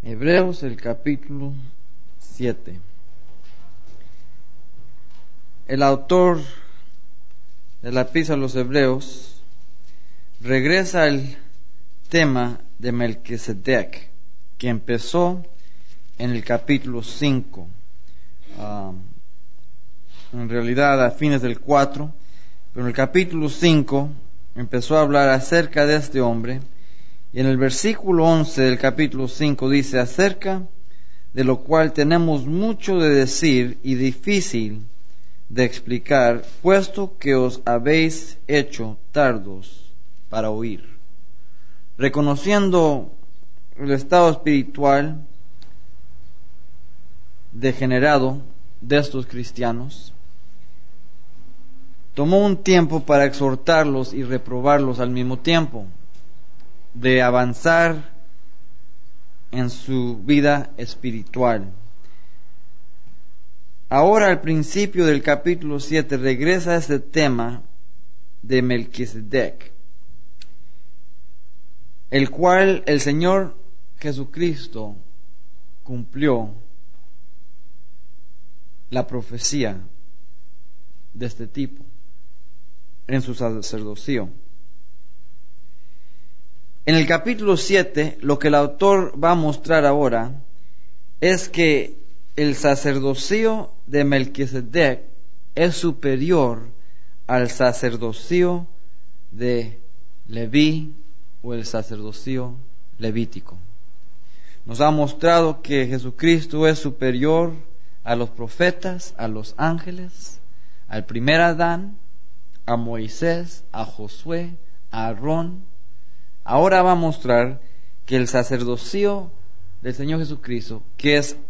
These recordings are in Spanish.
Hebreos, el capítulo 7. El autor de la Epístola a los Hebreos regresa al tema de Melquisedec, que empezó en el capítulo 5, en realidad a fines del 4, pero en el capítulo 5 empezó a hablar acerca de este hombre, y en el versículo 11 del capítulo 5 dice: acerca de lo cual tenemos mucho de decir y difícil de explicar, puesto que os habéis hecho tardos para oír. Reconociendo el estado espiritual degenerado de estos cristianos, tomó un tiempo para exhortarlos y reprobarlos al mismo tiempo, de avanzar en su vida espiritual. Ahora, al principio del capítulo 7, regresa a este tema de Melquisedec, el cual el Señor Jesucristo cumplió la profecía de este tipo en su sacerdocio. En el capítulo 7, lo que el autor va a mostrar ahora es que el sacerdocio de Melquisedec es superior al sacerdocio de Leví o el sacerdocio levítico. Nos ha mostrado que Jesucristo es superior a los profetas, a los ángeles, al primer Adán, a Moisés, a Josué, a Aarón. Ahora va a mostrar que el sacerdocio del Señor Jesucristo, que es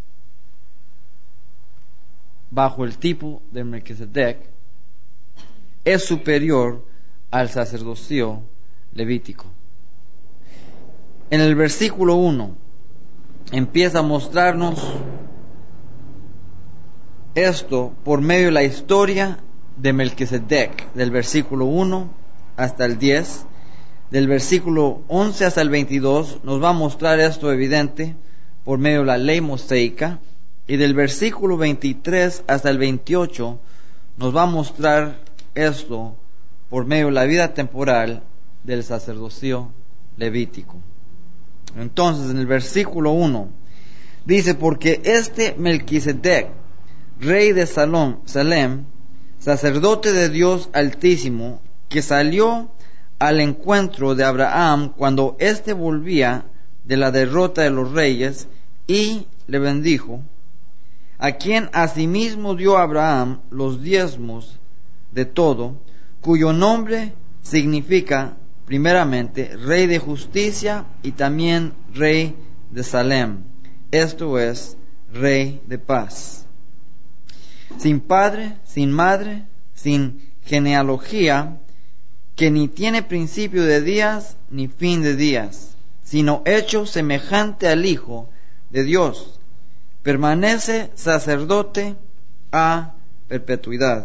bajo el tipo de Melquisedec, es superior al sacerdocio levítico. En el versículo 1 empieza a mostrarnos esto por medio de la historia de Melquisedec, del versículo 1 hasta el 10. Del versículo 11 hasta el 22 nos va a mostrar esto evidente por medio de la ley mosaica, y del versículo 23 hasta el 28 nos va a mostrar esto por medio de la vida temporal del sacerdocio levítico. Entonces, en el versículo 1 dice: porque este Melquisedec, rey de Salem, sacerdote de Dios Altísimo, que salió al encuentro de Abraham cuando éste volvía de la derrota de los reyes, y le bendijo, a quien asimismo dio Abraham los diezmos de todo, cuyo nombre significa primeramente Rey de Justicia y también Rey de Salem, esto es, Rey de Paz. Sin padre, sin madre, sin genealogía, que ni tiene principio de días ni fin de días, sino hecho semejante al Hijo de Dios, permanece sacerdote a perpetuidad.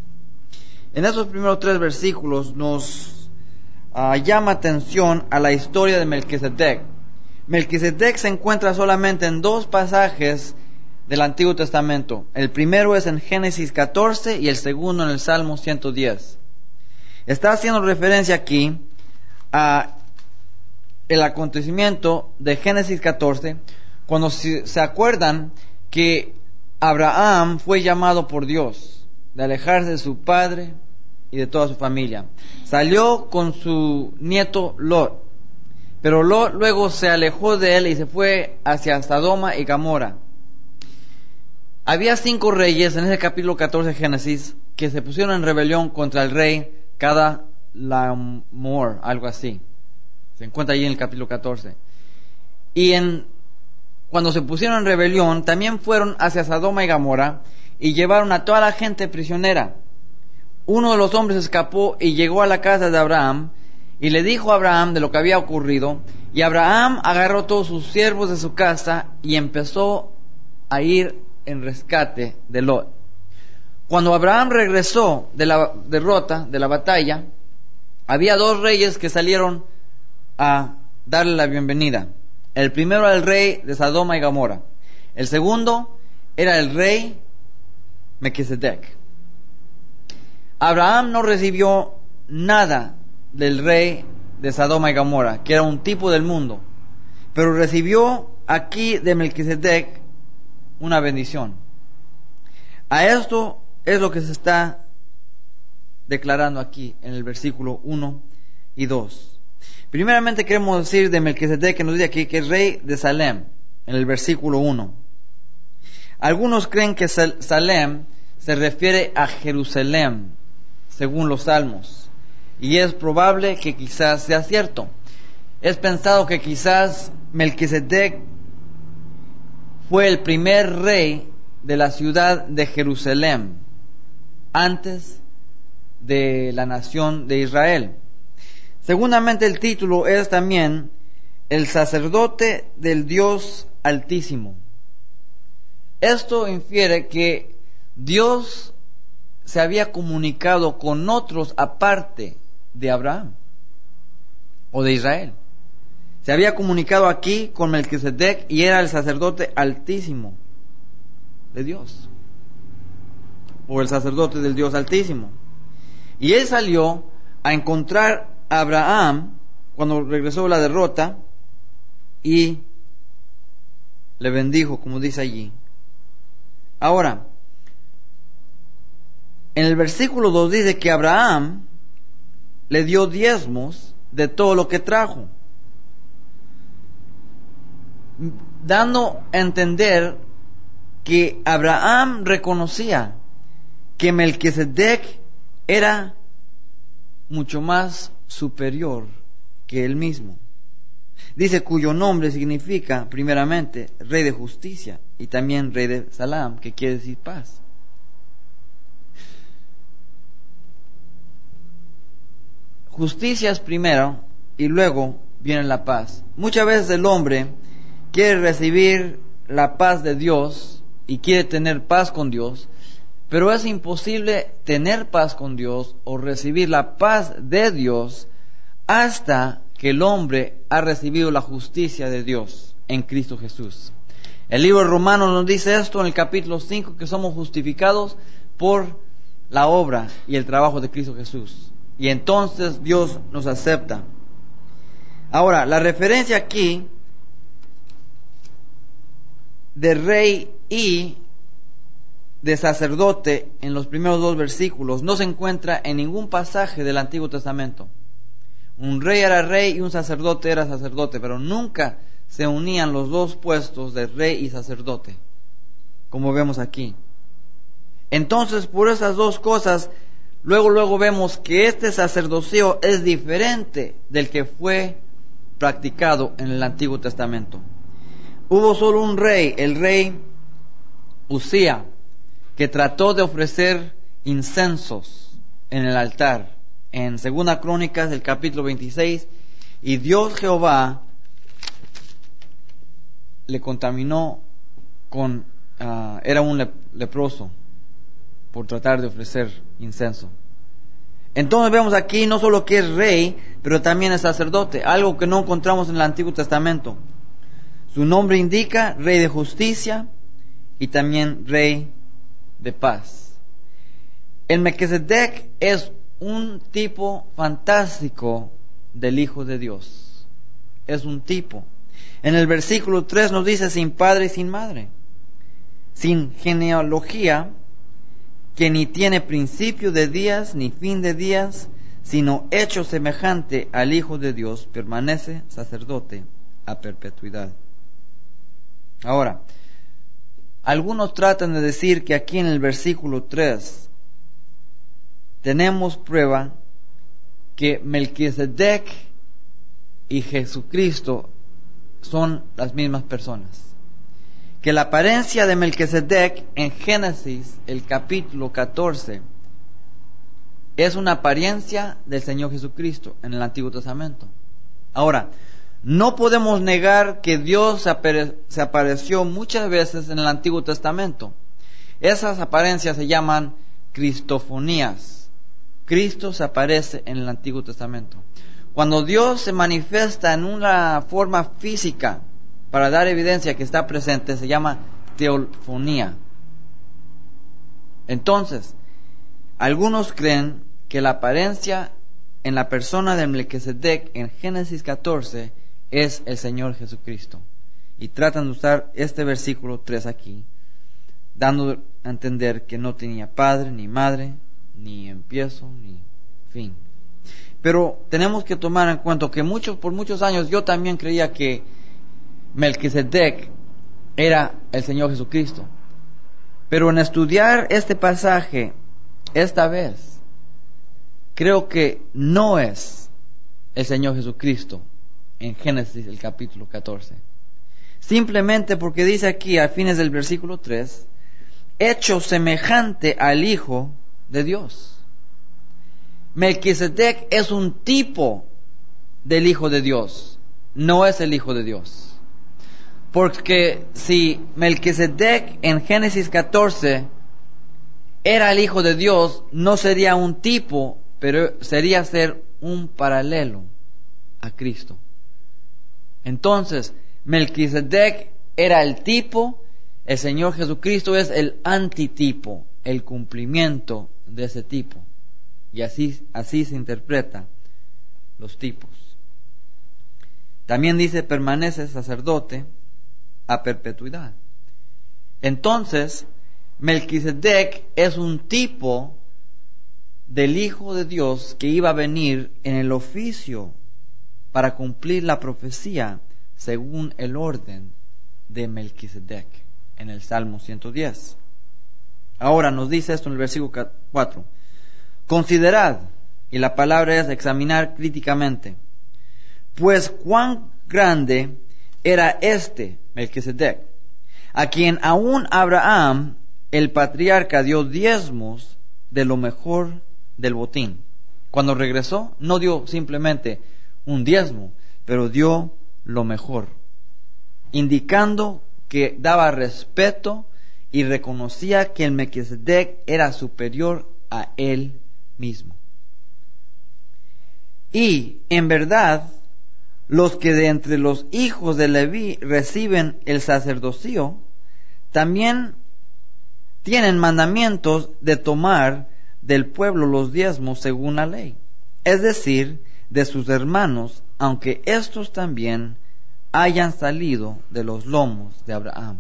En esos primeros 3 versículos nos llama atención a la historia de Melquisedec. Melquisedec se encuentra solamente en 2 pasajes del Antiguo Testamento. El primero es en Génesis 14 y el segundo en el Salmo 110. Está haciendo referencia aquí a el acontecimiento de Génesis 14, cuando se acuerdan que Abraham fue llamado por Dios de alejarse de su padre y de toda su familia. Salió con su nieto Lot, pero Lot luego se alejó de él y se fue hacia Sodoma y Gomorra. Había 5 reyes en ese capítulo 14 de Génesis que se pusieron en rebelión contra el rey Kedorlaomer, algo así. Se encuentra allí en el capítulo 14. Y cuando se pusieron en rebelión, también fueron hacia Sodoma y Gomorra y llevaron a toda la gente prisionera. Uno de los hombres escapó y llegó a la casa de Abraham y le dijo a Abraham de lo que había ocurrido. Y Abraham agarró todos sus siervos de su casa y empezó a ir en rescate de Lot. Cuando Abraham regresó de la derrota, de la batalla, había 2 reyes que salieron a darle la bienvenida. El primero era el rey de Sodoma y Gomorra. El segundo era el rey Melquisedec. Abraham no recibió nada del rey de Sodoma y Gomorra, que era un tipo del mundo, pero recibió aquí de Melquisedec una bendición. A esto es lo que se está declarando aquí en el versículo 1 y 2. Primeramente queremos decir de Melquisedec, que nos dice aquí que es rey de Salem, en el versículo 1. Algunos creen que Salem se refiere a Jerusalén, según los salmos, y es probable que quizás sea cierto. Es pensado que quizás Melquisedec fue el primer rey de la ciudad de Jerusalén, antes de la nación de Israel. Segundamente el título es también el sacerdote del Dios Altísimo. Esto infiere que Dios se había comunicado con otros aparte de Abraham o de Israel. Se había comunicado aquí con Melquisedec y era el sacerdote altísimo de Dios, o el sacerdote del Dios Altísimo. Y él salió a encontrar a Abraham cuando regresó de la derrota y le bendijo, como dice allí. Ahora, en el versículo 2 dice que Abraham le dio diezmos de todo lo que trajo, dando a entender que Abraham reconocía que Melquisedec era mucho más superior que él mismo. Dice cuyo nombre significa primeramente rey de justicia y también rey de Salam, que quiere decir paz. Justicia es primero y luego viene la paz. Muchas veces el hombre quiere recibir la paz de Dios y quiere tener paz con Dios, pero es imposible tener paz con Dios o recibir la paz de Dios hasta que el hombre ha recibido la justicia de Dios en Cristo Jesús. El libro de Romanos nos dice esto en el capítulo 5, que somos justificados por la obra y el trabajo de Cristo Jesús. Y entonces Dios nos acepta. Ahora, la referencia aquí de rey y de sacerdote en los primeros dos versículos no se encuentra en ningún pasaje del Antiguo Testamento. Un rey era rey y un sacerdote era sacerdote, pero nunca se unían los dos puestos de rey y sacerdote, como vemos aquí. Entonces, por esas dos cosas, luego vemos que este sacerdocio es diferente del que fue practicado en el Antiguo Testamento. Hubo solo un rey, el rey Usía, que trató de ofrecer incensos en el altar. En 2 Crónicas, del capítulo 26, y Dios Jehová le contaminó con, era un leproso, por tratar de ofrecer incenso. Entonces vemos aquí no solo que es rey, pero también es sacerdote, algo que no encontramos en el Antiguo Testamento. Su nombre indica rey de justicia y también rey de paz. El Melquisedec es un tipo fantástico del Hijo de Dios. Es un tipo. En el versículo 3 nos dice sin padre y sin madre, sin genealogía, que ni tiene principio de días ni fin de días, sino hecho semejante al Hijo de Dios, permanece sacerdote a perpetuidad. Ahora, algunos tratan de decir que aquí en el versículo 3 tenemos prueba que Melquisedec y Jesucristo son las mismas personas. Que la apariencia de Melquisedec en Génesis, el capítulo 14, es una apariencia del Señor Jesucristo en el Antiguo Testamento. Ahora, no podemos negar que Dios se apareció muchas veces en el Antiguo Testamento. Esas apariencias se llaman cristofonías. Cristo se aparece en el Antiguo Testamento. Cuando Dios se manifiesta en una forma física para dar evidencia que está presente se llama teofonía. Entonces, algunos creen que la apariencia en la persona de Melquisedec en Génesis 14 es el Señor Jesucristo. Y tratan de usar este versículo 3 aquí, dando a entender que no tenía padre, ni madre, ni empiezo, ni fin. Pero tenemos que tomar en cuenta que por muchos años yo también creía que Melquisedec era el Señor Jesucristo. Pero en estudiar este pasaje, esta vez, creo que no es el Señor Jesucristo en Génesis el capítulo 14. Simplemente porque dice aquí, a fines del versículo 3, hecho semejante al Hijo de Dios. Melquisedec es un tipo del Hijo de Dios, no es el Hijo de Dios. Porque si Melquisedec en Génesis 14 era el Hijo de Dios, no sería un tipo, pero sería ser un paralelo a Cristo. Entonces, Melquisedec era el tipo, el Señor Jesucristo es el antitipo, el cumplimiento de ese tipo. Y así se interpreta los tipos. También dice, permanece sacerdote a perpetuidad. Entonces, Melquisedec es un tipo del Hijo de Dios que iba a venir en el oficio para cumplir la profecía según el orden de Melquisedec en el Salmo 110. Ahora nos dice esto en el versículo 4. Considerad, y la palabra es examinar críticamente, pues cuán grande era Melquisedec, a quien aún Abraham, el patriarca, dio diezmos de lo mejor del botín. Cuando regresó, no dio simplemente un diezmo, pero dio lo mejor, indicando que daba respeto y reconocía que el Melquisedec era superior a él mismo. Y, en verdad, los que de entre los hijos de Leví reciben el sacerdocio, también tienen mandamientos de tomar del pueblo los diezmos según la ley, es decir, de sus hermanos, aunque estos también hayan salido de los lomos de Abraham.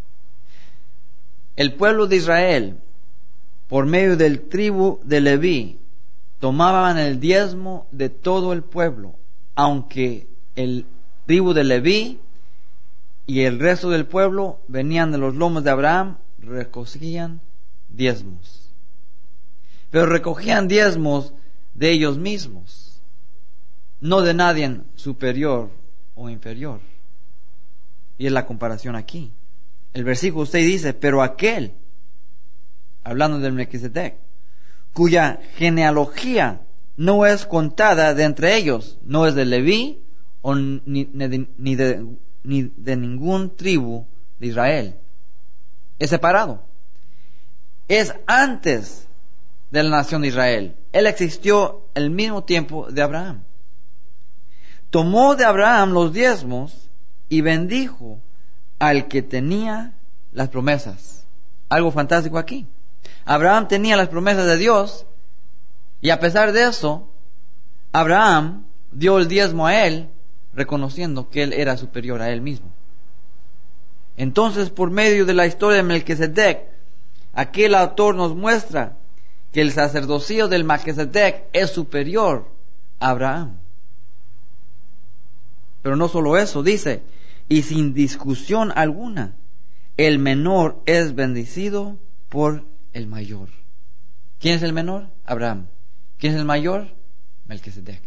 El pueblo de Israel, por medio del tribu de Leví, tomaban el diezmo de todo el pueblo, aunque el tribu de Leví y el resto del pueblo venían de los lomos de Abraham, recogían diezmos. Pero recogían diezmos de ellos mismos, no de nadie superior o inferior. Y es la comparación aquí. El versículo 6 dice, pero aquel, hablando del Melquisedec, cuya genealogía no es contada de entre ellos, no es de Leví o ni de ningún tribu de Israel, es separado, es antes de la nación de Israel. Él existió al mismo tiempo de Abraham. Tomó de Abraham los diezmos y bendijo al que tenía las promesas. Algo fantástico aquí. Abraham tenía las promesas de Dios y a pesar de eso, Abraham dio el diezmo a él, reconociendo que él era superior a él mismo. Entonces, por medio de la historia de Melquisedec, aquí el autor nos muestra que el sacerdocio del Melquisedec es superior a Abraham. Pero no solo eso, dice, y sin discusión alguna, el menor es bendecido por el mayor. ¿Quién es el menor? Abraham. ¿Quién es el mayor? Melquisedec.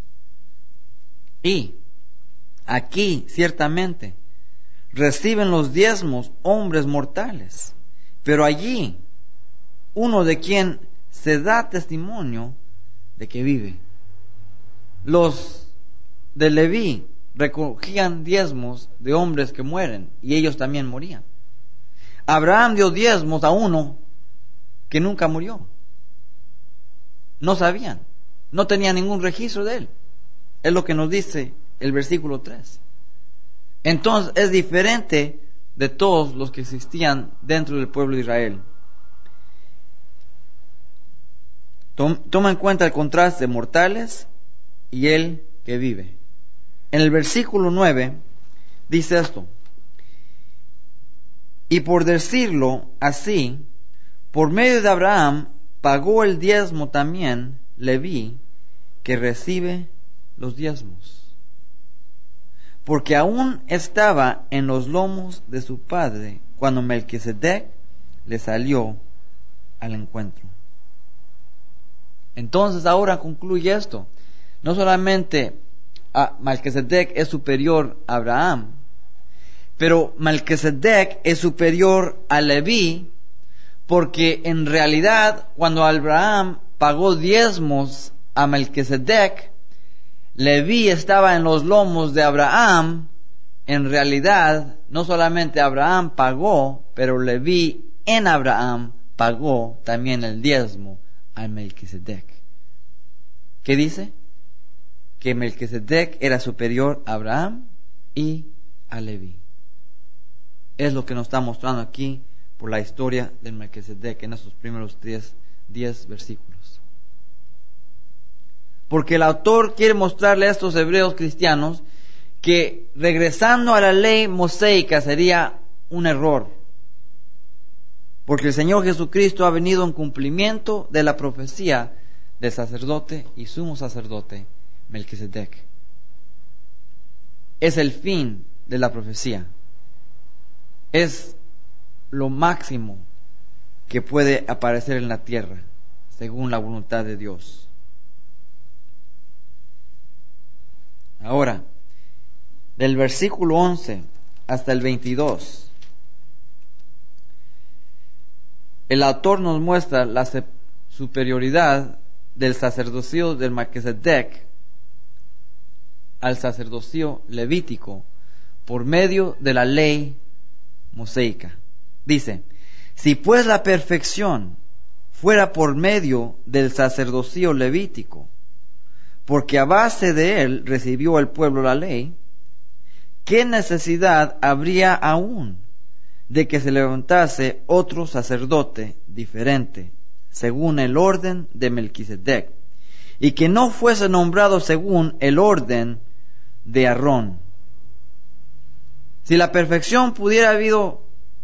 Y aquí, ciertamente, reciben los diezmos hombres mortales, pero allí, uno de quien se da testimonio de que vive. Los de Leví recogían diezmos de hombres que mueren, y ellos también morían. Abraham dio diezmos a uno que nunca murió. No sabían, no tenían ningún registro de él. Es lo que nos dice el versículo 3. Entonces es diferente de todos los que existían dentro del pueblo de Israel. Toma en cuenta el contraste de mortales y el que vive. En el versículo 9 dice esto: y por decirlo así, por medio de Abraham pagó el diezmo también Leví, que recibe los diezmos, porque aún estaba en los lomos de su padre cuando Melquisedec le salió al encuentro. Entonces ahora concluye esto: no solamente Melquisedec es superior a Abraham, pero Melquisedec es superior a Leví, porque en realidad cuando Abraham pagó diezmos a Melquisedec, Leví estaba en los lomos de Abraham. En realidad no solamente Abraham pagó, pero Leví en Abraham pagó también el diezmo a Melquisedec. ¿Qué dice? Que Melquisedec era superior a Abraham y a Leví. Es lo que nos está mostrando aquí por la historia de Melquisedec en estos primeros 10 versículos. Porque el autor quiere mostrarle a estos hebreos cristianos que regresando a la ley mosaica sería un error. Porque el Señor Jesucristo ha venido en cumplimiento de la profecía del sacerdote y sumo sacerdote Melquisedec. Es el fin de la profecía. Es lo máximo que puede aparecer en la tierra, según la voluntad de Dios. Ahora, del versículo 11 hasta el 22, el autor nos muestra la superioridad del sacerdocio del Melquisedec al sacerdocio levítico por medio de la ley mosaica. Dice: si pues la perfección fuera por medio del sacerdocio levítico, porque a base de él recibió el pueblo la ley, ¿qué necesidad habría aún de que se levantase otro sacerdote diferente, según el orden de Melquisedec, y que no fuese nombrado según el orden de Aarón? Si la perfección pudiera haber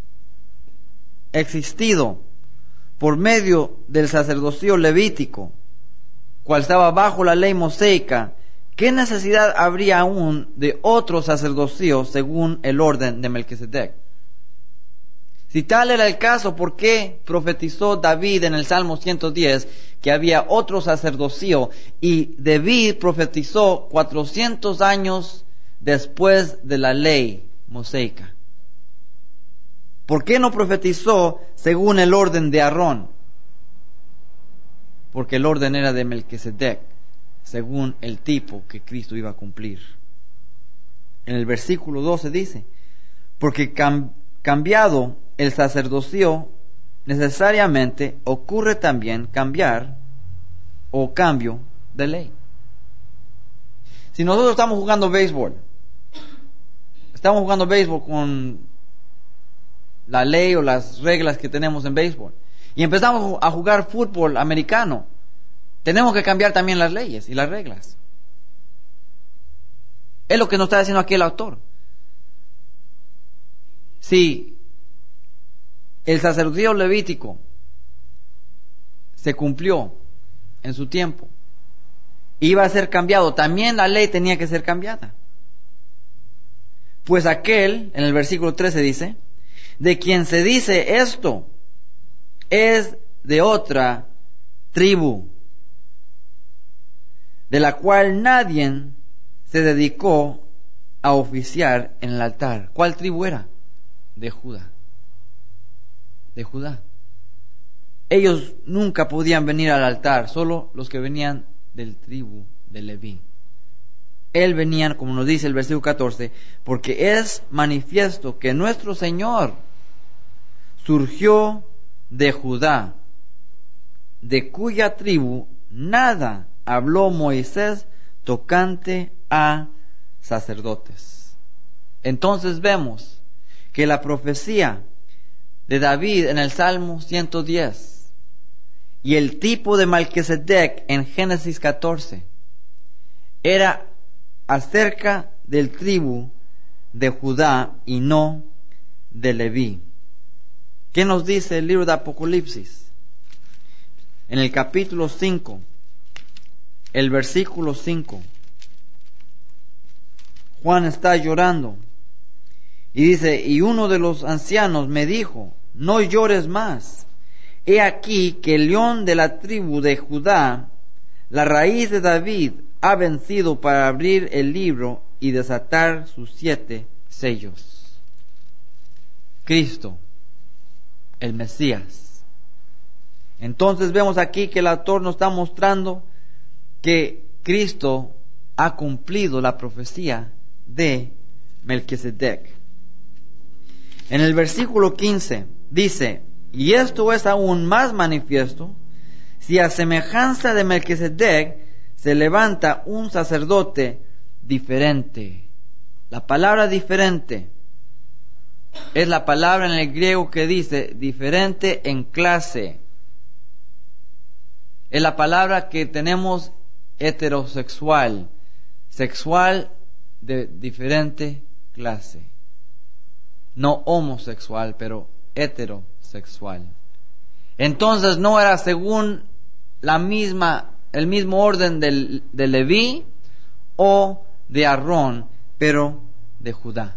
existido por medio del sacerdocio levítico, cual estaba bajo la ley mosaica, ¿qué necesidad habría aún de otro sacerdocio según el orden de Melquisedec? Si tal era el caso, ¿por qué profetizó David en el Salmo 110 que había otro sacerdocio? Y David profetizó 400 años después de la ley mosaica. ¿Por qué no profetizó según el orden de Aarón? Porque el orden era de Melquisedec, según el tipo que Cristo iba a cumplir. En el versículo 12 dice: porque cambiado el sacerdocio, necesariamente ocurre también cambiar o cambio de ley. Si nosotros estamos jugando béisbol con la ley o las reglas que tenemos en béisbol, y empezamos a jugar fútbol americano, tenemos que cambiar también las leyes y las reglas. Es lo que nos está diciendo aquí el autor. Si el sacerdocio levítico se cumplió en su tiempo, iba a ser cambiado, también la ley tenía que ser cambiada. Pues aquel, en el versículo 13 dice: de quien se dice esto es de otra tribu, de la cual nadie se dedicó a oficiar en el altar. ¿Cuál tribu era? De Judá. De Judá. Ellos nunca podían venir al altar, solo los que venían del tribu de Leví. Él venía, como nos dice el versículo 14, porque es manifiesto que nuestro Señor surgió de Judá, de cuya tribu nada habló Moisés tocante a sacerdotes. Entonces vemos que la profecía de David en el Salmo 110 y el tipo de Melquisedec en Génesis 14 era acerca del tribu de Judá y no de Leví. ¿Qué nos dice el libro de Apocalipsis? En el capítulo 5, el versículo 5, Juan está llorando y dice: y uno de los ancianos me dijo: no llores más, he aquí que el león de la tribu de Judá, la raíz de David, ha vencido para abrir el libro y desatar sus 7 sellos. Cristo, el Mesías. Entonces vemos aquí que el autor nos está mostrando que Cristo ha cumplido la profecía de Melquisedec. En el versículo 15 dice: y esto es aún más manifiesto si a semejanza de Melquisedec se levanta un sacerdote diferente. La palabra diferente es la palabra en el griego que dice diferente en clase. Es la palabra que tenemos heterosexual, sexual de diferente clase. No homosexual, pero heterosexual. Entonces no era según el mismo orden de Leví o de Aarón, pero de Judá.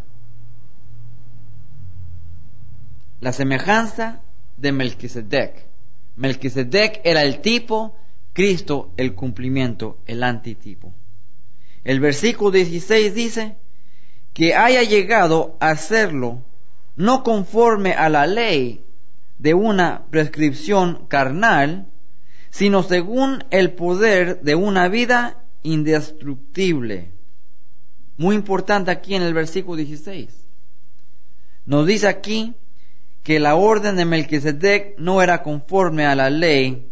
La semejanza de Melquisedec. Melquisedec era el tipo, Cristo el cumplimiento, el antitipo. El versículo 16 dice que haya llegado a hacerlo no conforme a la ley de una prescripción carnal, sino según el poder de una vida indestructible. Muy importante aquí en el versículo 16. Nos dice aquí que la orden de Melquisedec no era conforme a la ley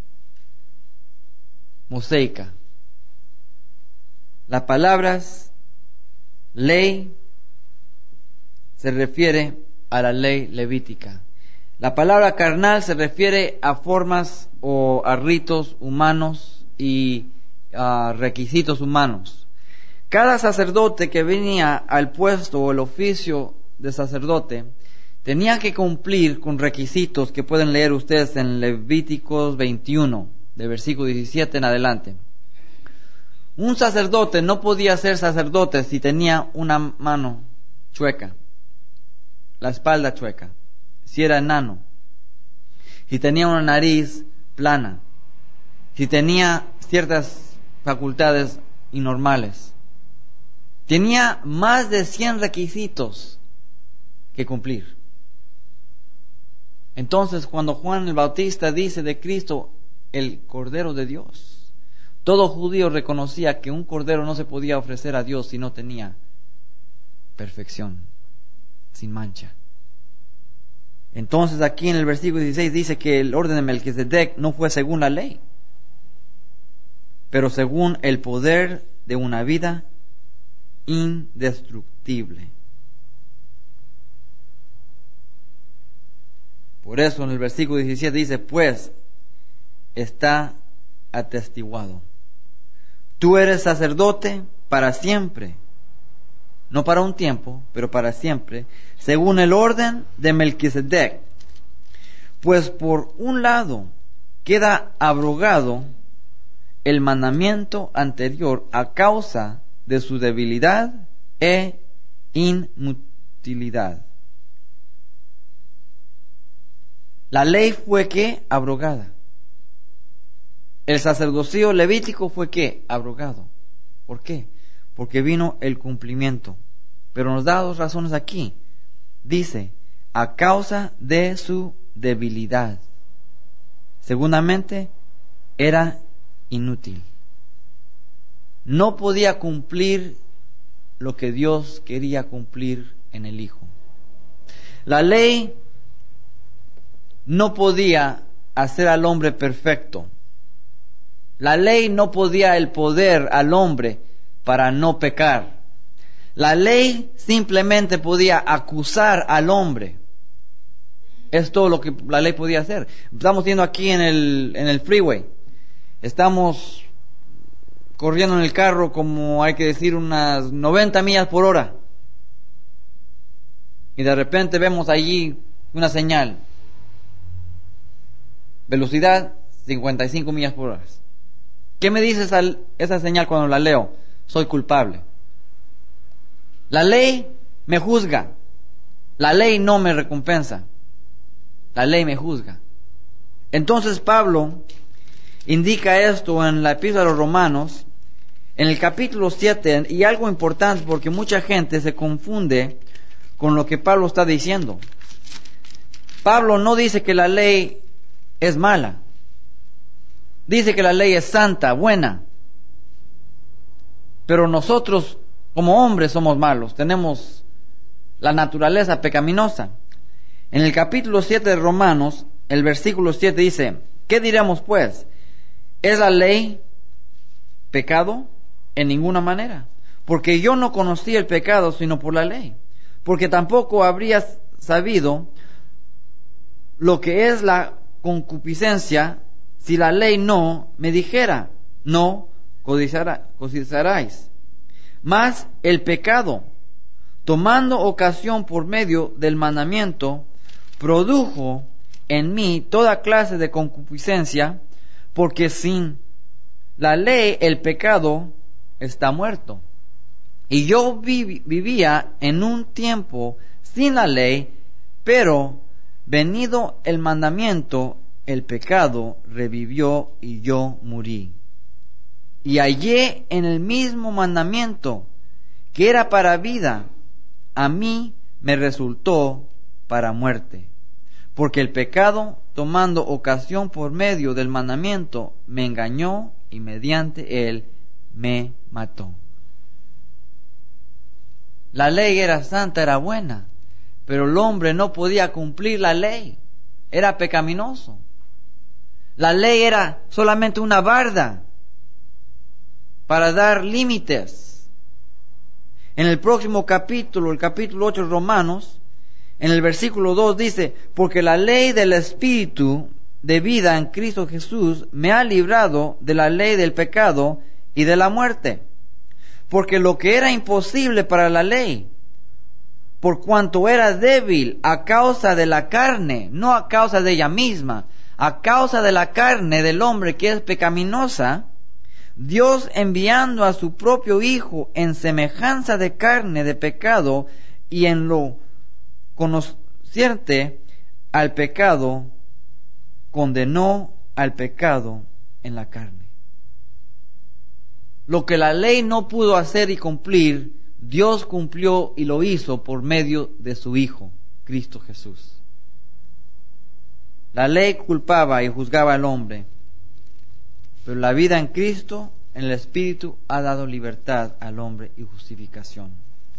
mosaica. Las palabras ley se refiere a la ley levítica. La palabra carnal se refiere a formas o a ritos humanos y a requisitos humanos. Cada sacerdote que venía al puesto o el oficio de sacerdote tenía que cumplir con requisitos que pueden leer ustedes en Levíticos 21, de versículo 17 en adelante. Un sacerdote no podía ser sacerdote si tenía una mano chueca, la espalda chueca, si era enano, si tenía una nariz plana, si tenía ciertas facultades anormales. Tenía más de 100 requisitos que cumplir. Entonces, cuando Juan el Bautista dice de Cristo, el Cordero de Dios, todo judío reconocía que un cordero no se podía ofrecer a Dios si no tenía perfección, sin mancha. Entonces, aquí en el versículo 16 dice que el orden de Melquisedec no fue según la ley, pero según el poder de una vida indestructible. Por eso en el versículo 17 dice: pues está atestiguado, tú eres sacerdote para siempre, no para un tiempo, pero para siempre, según el orden de Melquisedec. Pues por un lado queda abrogado el mandamiento anterior a causa de su debilidad e inutilidad. La ley fue ¿qué? Abrogada. El sacerdocio levítico fue ¿qué? Abrogado. ¿Por qué? Porque vino el cumplimiento. Pero nos da 2 razones aquí. Dice, a causa de su debilidad. Segundamente, era inútil. No podía cumplir lo que Dios quería cumplir en el Hijo. La ley no podía hacer al hombre perfecto. La ley no podía el poder al hombre para no pecar. La ley simplemente podía acusar al hombre. Es todo lo que la ley podía hacer. Estamos yendo aquí en el freeway. Estamos corriendo en el carro como hay que decir unas 90 millas por hora. Y de repente vemos allí una señal. Velocidad 55 millas por hora. ¿Qué me dice esa señal cuando la leo? Soy culpable. La ley me juzga. La ley no me recompensa. La ley me juzga. Entonces Pablo indica esto en la epístola a los Romanos, en el capítulo 7, y algo importante porque mucha gente se confunde con lo que Pablo está diciendo. Pablo no dice que la ley es mala. Dice que la ley es santa, buena. Pero nosotros como hombres somos malos, tenemos la naturaleza pecaminosa. En el capítulo 7 de Romanos, el versículo 7 dice, ¿qué diremos pues? ¿Es la ley pecado? En ninguna manera. Porque yo no conocí el pecado sino por la ley. Porque tampoco habría sabido lo que es la concupiscencia si la ley no me dijera, no codiciaráis. Mas el pecado, tomando ocasión por medio del mandamiento, produjo en mí toda clase de concupiscencia, porque sin la ley el pecado está muerto. Y yo vivía en un tiempo sin la ley, pero venido el mandamiento, el pecado revivió y yo morí. Y hallé en el mismo mandamiento, que era para vida, a mí me resultó para muerte. Porque el pecado, tomando ocasión por medio del mandamiento, me engañó y mediante él me mató. La ley era santa, era buena, pero el hombre no podía cumplir la ley. Era pecaminoso. La ley era solamente una barda para dar límites. En el próximo capítulo, el capítulo 8 de Romanos, en el versículo 2 dice, porque la ley del Espíritu de vida en Cristo Jesús me ha librado de la ley del pecado y de la muerte. Porque lo que era imposible para la ley, por cuanto era débil a causa de la carne, no a causa de ella misma, a causa de la carne del hombre que es pecaminosa, Dios enviando a su propio Hijo en semejanza de carne de pecado y en lo conociente al pecado, condenó al pecado en la carne. Lo que la ley no pudo hacer y cumplir, Dios cumplió y lo hizo por medio de su Hijo, Cristo Jesús. La ley culpaba y juzgaba al hombre, pero la vida en Cristo, en el Espíritu, ha dado libertad al hombre y justificación.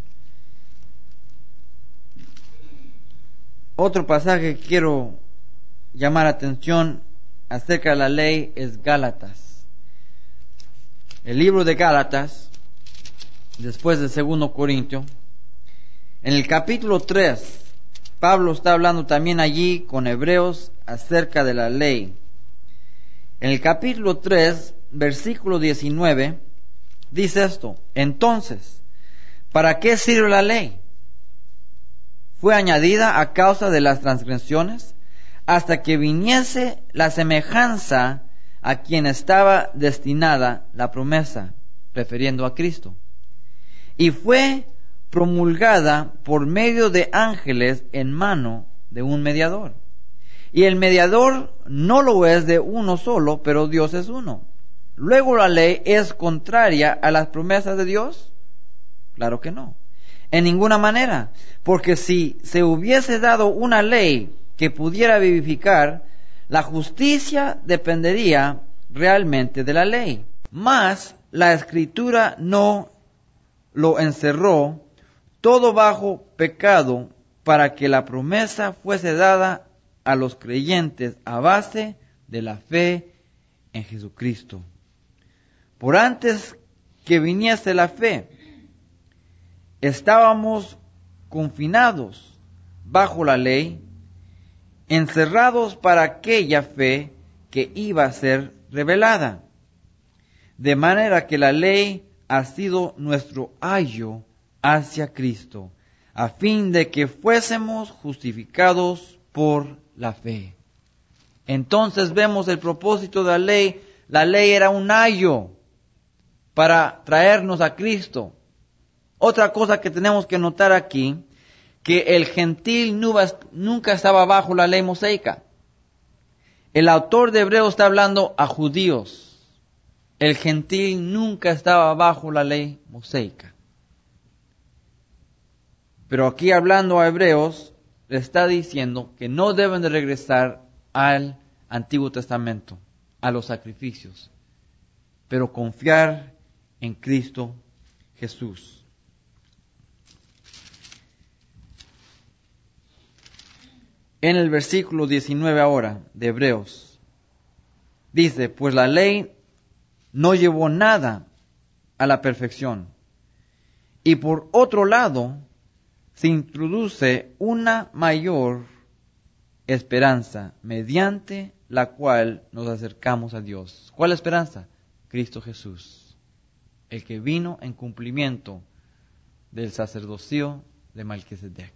Otro pasaje que quiero llamar atención acerca de la ley es Gálatas. El libro de Gálatas, después de 2 Corintios, en el capítulo 3, Pablo está hablando también allí con hebreos acerca de la ley. En el capítulo 3, versículo 19, dice esto: entonces, ¿para qué sirve la ley? Fue añadida a causa de las transgresiones, hasta que viniese la semejanza a quien estaba destinada la promesa, refiriendo a Cristo. Y fue promulgada por medio de ángeles en mano de un mediador. Y el mediador no lo es de uno solo, pero Dios es uno. ¿Luego la ley es contraria a las promesas de Dios? Claro que no. En ninguna manera. Porque si se hubiese dado una ley que pudiera vivificar, la justicia dependería realmente de la ley. Mas la Escritura no lo encerró todo bajo pecado, para que la promesa fuese dada a los creyentes a base de la fe en Jesucristo. Por antes que viniese la fe, estábamos confinados bajo la ley, encerrados para aquella fe que iba a ser revelada. De manera que la ley ha sido nuestro ayo hacia Cristo, a fin de que fuésemos justificados por la fe. Entonces vemos el propósito de la ley. La ley era un ayo para traernos a Cristo. Otra cosa que tenemos que notar aquí, que el gentil nunca estaba bajo la ley mosaica. El autor de Hebreos está hablando a judíos. El gentil nunca estaba bajo la ley mosaica. Pero aquí hablando a Hebreos, le está diciendo que no deben de regresar al Antiguo Testamento, a los sacrificios, pero confiar en Cristo Jesús. En el versículo 19 ahora de Hebreos, dice, pues la ley no llevó nada a la perfección. Y por otro lado, se introduce una mayor esperanza, mediante la cual nos acercamos a Dios. ¿Cuál esperanza? Cristo Jesús, el que vino en cumplimiento del sacerdocio de Melquisedec.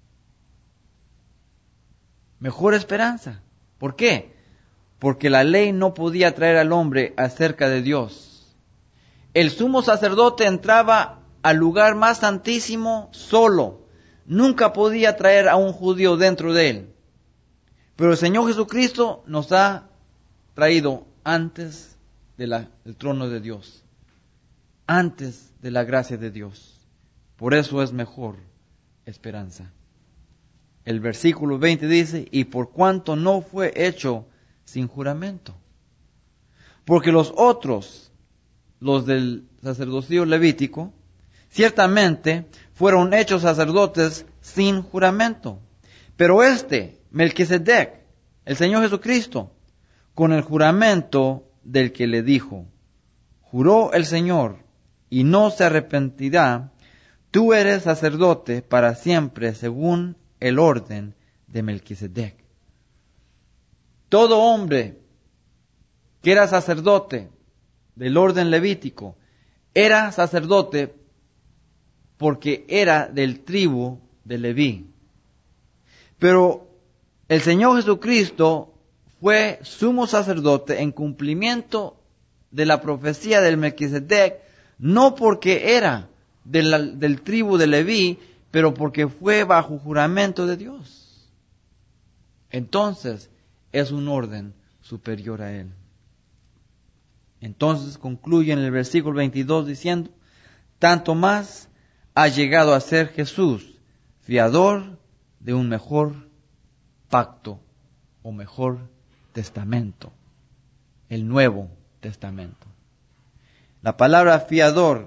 Mejor esperanza. ¿Por qué? Porque la ley no podía traer al hombre acerca de Dios. El sumo sacerdote entraba al lugar más santísimo solo. Nunca podía traer a un judío dentro de él. Pero el Señor Jesucristo nos ha traído antes del trono de Dios, antes de la gracia de Dios. Por eso es mejor esperanza. El versículo 20 dice, y por cuanto no fue hecho sin juramento. Porque los otros, los del sacerdocio levítico, ciertamente fueron hechos sacerdotes sin juramento. Pero Melquisedec, el Señor Jesucristo, con el juramento del que le dijo, juró el Señor, y no se arrepentirá, tú eres sacerdote para siempre según el orden de Melquisedec. Todo hombre que era sacerdote del orden levítico, era sacerdote porque era del tribu de Leví. Pero el Señor Jesucristo fue sumo sacerdote en cumplimiento de la profecía del Melquisedec, no porque era del tribu de Leví, pero porque fue bajo juramento de Dios. Entonces es un orden superior a él. Entonces concluye en el versículo 22 diciendo, tanto más ha llegado a ser Jesús, fiador de un mejor pacto o mejor testamento, el Nuevo Testamento. La palabra fiador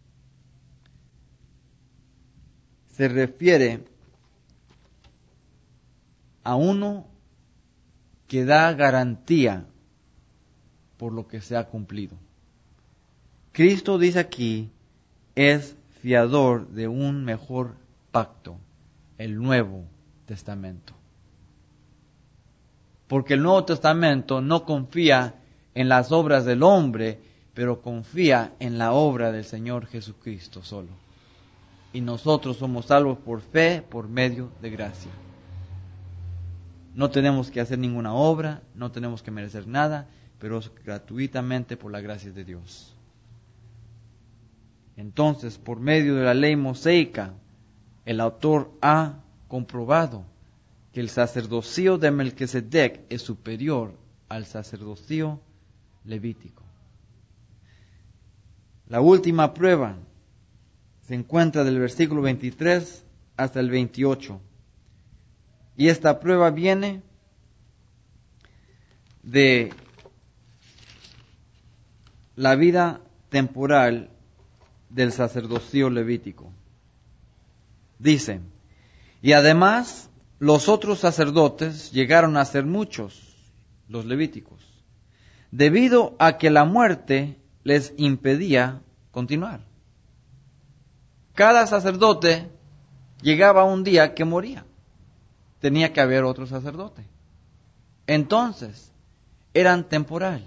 se refiere a uno que da garantía por lo que se ha cumplido. Cristo dice aquí, es fiador de un mejor pacto, el Nuevo Testamento. Porque el Nuevo Testamento no confía en las obras del hombre, pero confía en la obra del Señor Jesucristo solo. Y nosotros somos salvos por fe, por medio de gracia. No tenemos que hacer ninguna obra, no tenemos que merecer nada, pero es gratuitamente por la gracia de Dios. Entonces, por medio de la ley mosaica, el autor ha comprobado que el sacerdocio de Melquisedec es superior al sacerdocio levítico. La última prueba se encuentra del versículo 23 hasta el 28. Y esta prueba viene de la vida temporal del sacerdocio levítico. Dice, y además los otros sacerdotes llegaron a ser muchos, los levíticos, debido a que la muerte les impedía continuar. Cada sacerdote llegaba un día que moría. Tenía que haber otro sacerdote. Entonces, eran temporal.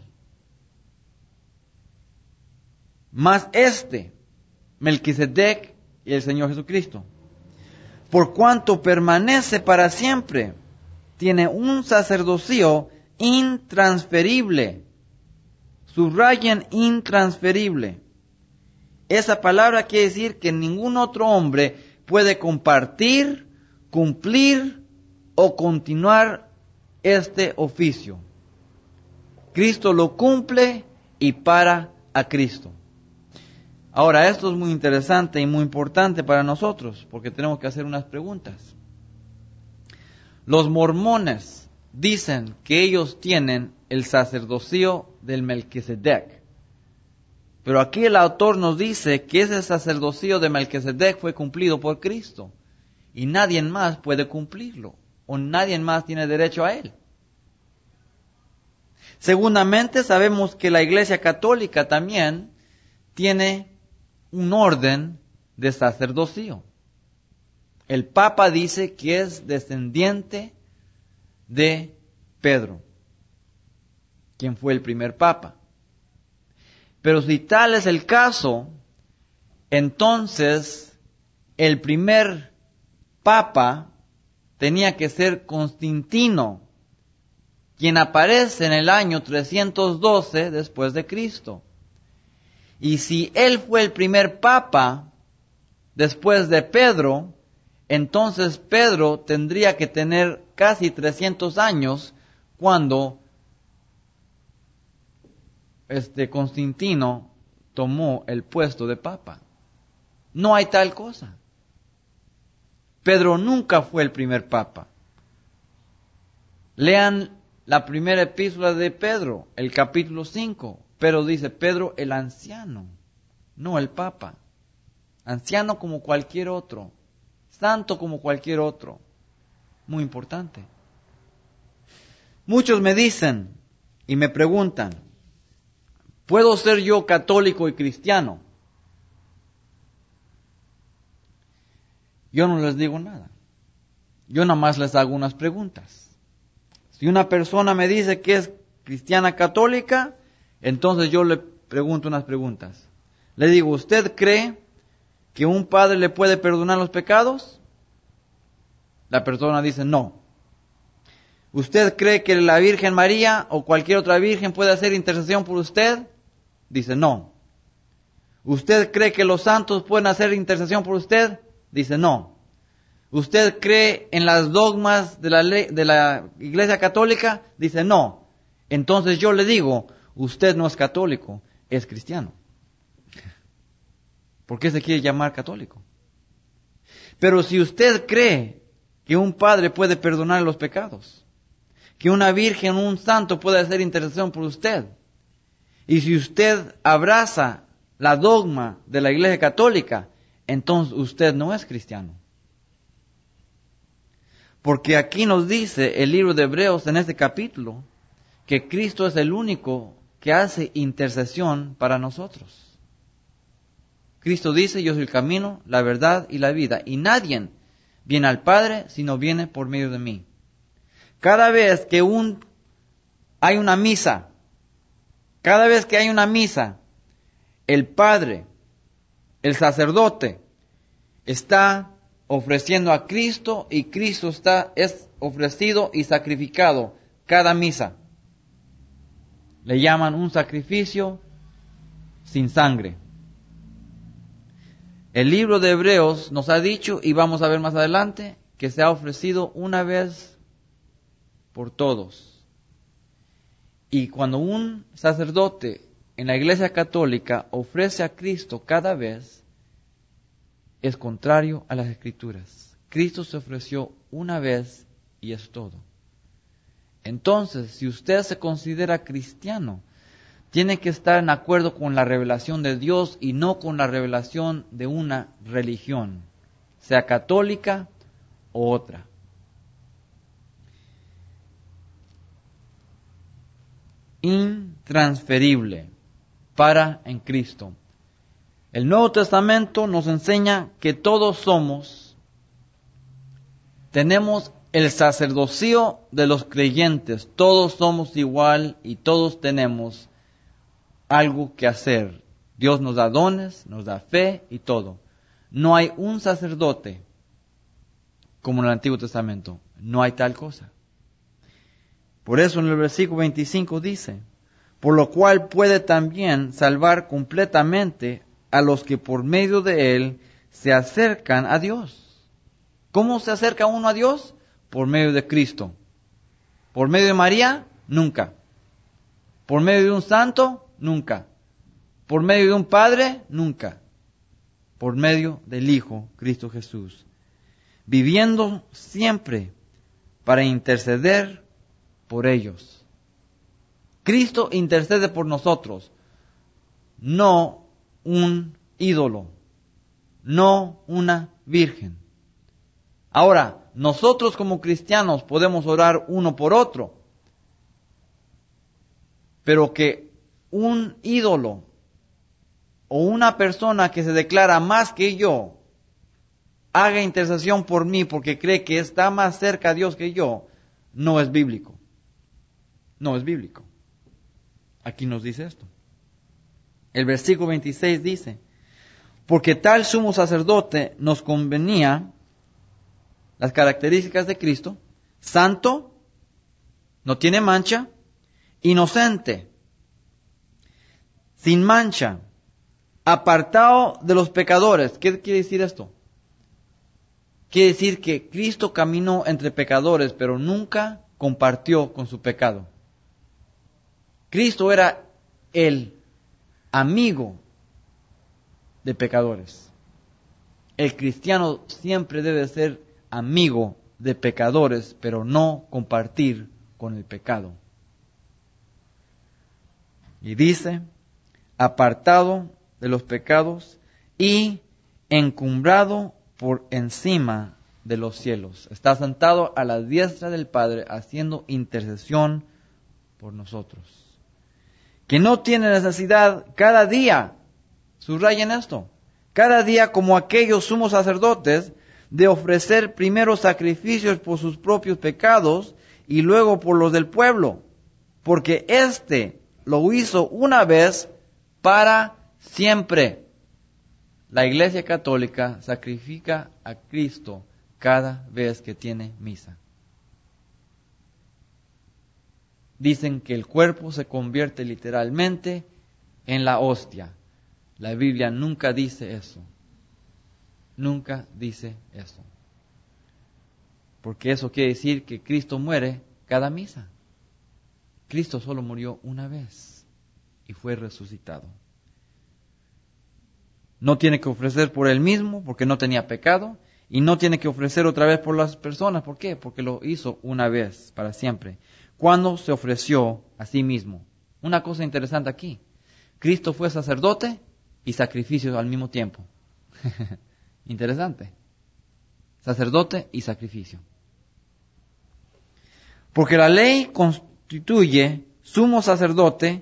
Mas Melquisedec y el Señor Jesucristo, por cuanto permanece para siempre, tiene un sacerdocio intransferible. Subrayen intransferible. Esa palabra quiere decir que ningún otro hombre puede compartir, cumplir o continuar este oficio. Cristo lo cumple y para a Cristo. Ahora, esto es muy interesante y muy importante para nosotros, porque tenemos que hacer unas preguntas. Los mormones dicen que ellos tienen el sacerdocio del Melquisedec. Pero aquí el autor nos dice que ese sacerdocio de Melquisedec fue cumplido por Cristo. Y nadie más puede cumplirlo, o nadie más tiene derecho a él. Segundamente, sabemos que la Iglesia Católica también tiene un orden de sacerdocio. El Papa dice que es descendiente de Pedro, quien fue el primer Papa. Pero si tal es el caso, entonces el primer Papa tenía que ser Constantino, quien aparece en el año 312 después de Cristo. Y si él fue el primer Papa después de Pedro, entonces Pedro tendría que tener casi 300 años cuando Constantino tomó el puesto de Papa. No hay tal cosa. Pedro nunca fue el primer Papa. Lean la primera epístola de Pedro, el capítulo 5. Pero dice Pedro el anciano, no el Papa. Anciano como cualquier otro, santo como cualquier otro. Muy importante. Muchos me dicen y me preguntan, ¿puedo ser yo católico y cristiano? Yo no les digo nada. Yo nada más les hago unas preguntas. Si una persona me dice que es cristiana católica, entonces yo le pregunto unas preguntas. Le digo, ¿usted cree que un padre le puede perdonar los pecados? La persona dice no. ¿Usted cree que la Virgen María o cualquier otra virgen puede hacer intercesión por usted? Dice no. ¿Usted cree que los santos pueden hacer intercesión por usted? Dice no. ¿Usted cree en las dogmas de la Iglesia Católica? Dice no. Entonces yo le digo, usted no es católico, es cristiano. ¿Por qué se quiere llamar católico? Pero si usted cree que un padre puede perdonar los pecados, que una virgen o un santo puede hacer intercesión por usted, y si usted abraza la dogma de la Iglesia Católica, entonces usted no es cristiano. Porque aquí nos dice el libro de Hebreos en este capítulo que Cristo es el único que hace intercesión para nosotros. Cristo dice, yo soy el camino, la verdad y la vida, y nadie viene al Padre si no viene por medio de mí. Cada vez que hay una misa, el Padre, el sacerdote, está ofreciendo a Cristo y Cristo es ofrecido y sacrificado cada misa. Le llaman un sacrificio sin sangre. El libro de Hebreos nos ha dicho, y vamos a ver más adelante, que se ha ofrecido una vez por todos. Y cuando un sacerdote en la Iglesia Católica ofrece a Cristo cada vez, es contrario a las Escrituras. Cristo se ofreció una vez y es todo. Entonces, si usted se considera cristiano, tiene que estar en acuerdo con la revelación de Dios y no con la revelación de una religión, sea católica o otra. Intransferible para en Cristo. El Nuevo Testamento nos enseña que todos tenemos el sacerdocio de los creyentes. Todos somos igual y todos tenemos algo que hacer. Dios nos da dones, nos da fe y todo. No hay un sacerdote como en el Antiguo Testamento. No hay tal cosa. Por eso en el versículo 25 dice, por lo cual puede también salvar completamente a los que por medio de él se acercan a Dios. ¿Cómo se acerca uno a Dios? Por medio de Cristo. ¿Por medio de María? Nunca. ¿Por medio de un santo? Nunca. ¿Por medio de un padre? Nunca. Por medio del Hijo, Cristo Jesús. Viviendo siempre para interceder por ellos. Cristo intercede por nosotros, no un ídolo, no una virgen. Ahora, nosotros como cristianos podemos orar uno por otro, pero que un ídolo o una persona que se declara más que yo haga intercesión por mí porque cree que está más cerca a Dios que yo, no es bíblico. No es bíblico. Aquí nos dice esto. El versículo 26 dice, porque tal sumo sacerdote nos convenía, las características de Cristo, santo, no tiene mancha, inocente, sin mancha, apartado de los pecadores. ¿Qué quiere decir esto? Quiere decir que Cristo caminó entre pecadores, pero nunca compartió con su pecado. Cristo era el amigo de pecadores. El cristiano siempre debe ser amigo de pecadores, pero no compartir con el pecado. Y dice, apartado de los pecados y encumbrado por encima de los cielos. Está sentado a la diestra del Padre haciendo intercesión por nosotros. Que no tiene necesidad cada día, subrayen esto, cada día como aquellos sumos sacerdotes, de ofrecer primero sacrificios por sus propios pecados y luego por los del pueblo, porque éste lo hizo una vez para siempre. La Iglesia Católica sacrifica a Cristo cada vez que tiene misa. Dicen que el cuerpo se convierte literalmente en la hostia. La Biblia nunca dice eso. Nunca dice eso. Porque eso quiere decir que Cristo muere cada misa. Cristo solo murió una vez y fue resucitado. No tiene que ofrecer por él mismo porque no tenía pecado. Y no tiene que ofrecer otra vez por las personas. ¿Por qué? Porque lo hizo una vez, para siempre. Cuando se ofreció a sí mismo. Una cosa interesante aquí. Cristo fue sacerdote y sacrificio al mismo tiempo. Interesante. Sacerdote y sacrificio. Porque la ley constituye sumos sacerdotes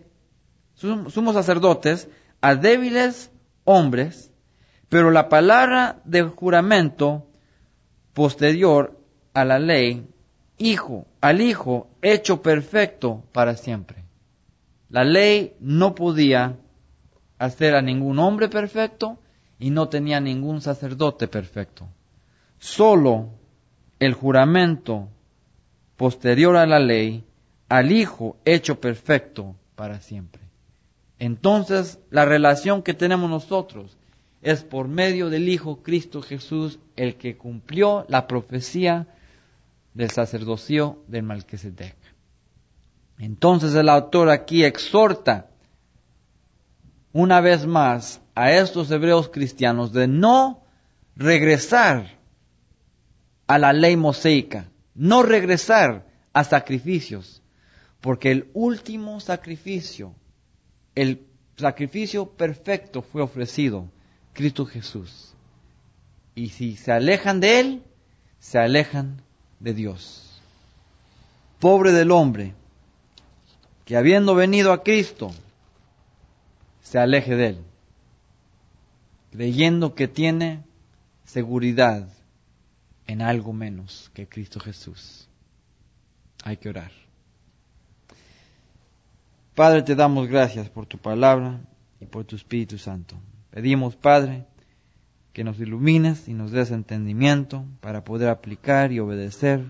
a débiles hombres, pero la palabra del juramento posterior a la ley, al Hijo hecho perfecto para siempre. La ley no podía hacer a ningún hombre perfecto y no tenía ningún sacerdote perfecto. Solo el juramento posterior a la ley, al Hijo hecho perfecto para siempre. Entonces, la relación que tenemos nosotros es por medio del Hijo Cristo Jesús, el que cumplió la profecía del sacerdocio del Melquisedec. Entonces el autor aquí exhorta una vez más a estos hebreos cristianos de no regresar a la ley mosaica, no regresar a sacrificios, porque el último sacrificio, el sacrificio perfecto fue ofrecido, Cristo Jesús. Y si se alejan de Él, se alejan de Dios. Pobre del hombre que habiendo venido a Cristo, se aleje de Él. creyendo que tiene seguridad en algo menos que Cristo Jesús. Hay que orar. Padre, te damos gracias por tu palabra y por tu Espíritu Santo. Pedimos, Padre, que nos ilumines y nos des entendimiento para poder aplicar y obedecer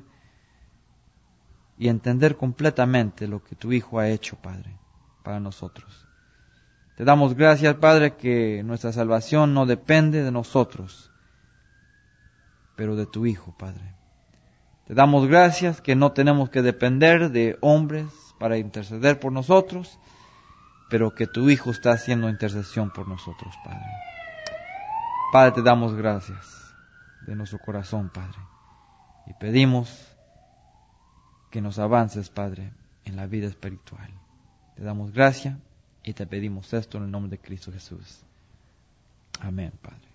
y entender completamente lo que tu Hijo ha hecho, Padre, para nosotros. Te damos gracias, Padre, que nuestra salvación no depende de nosotros, pero de tu Hijo, Padre. Te damos gracias que no tenemos que depender de hombres para interceder por nosotros, pero que tu Hijo está haciendo intercesión por nosotros, Padre. Padre, te damos gracias de nuestro corazón, Padre, y pedimos que nos avances, Padre, en la vida espiritual. Te damos gracias y te pedimos esto en el nombre de Cristo Jesús. Amén, Padre.